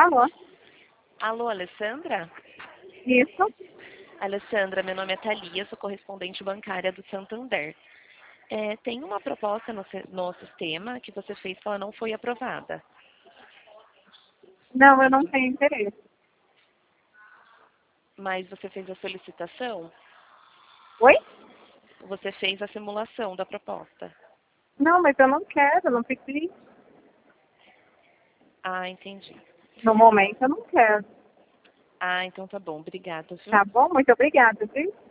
Alô? Alô, Alessandra? Isso? Alessandra, meu nome é Thalia, sou correspondente bancária do Santander. Tem uma proposta no sistema que você fez que ela não foi aprovada. Não, eu não tenho interesse. Mas você fez a solicitação? Oi? Você fez a simulação da proposta. Não, mas eu não quero, não pedi. Ah, entendi. No momento eu não quero. Ah, então tá bom. Obrigada, viu? Tá bom? Muito obrigada, viu?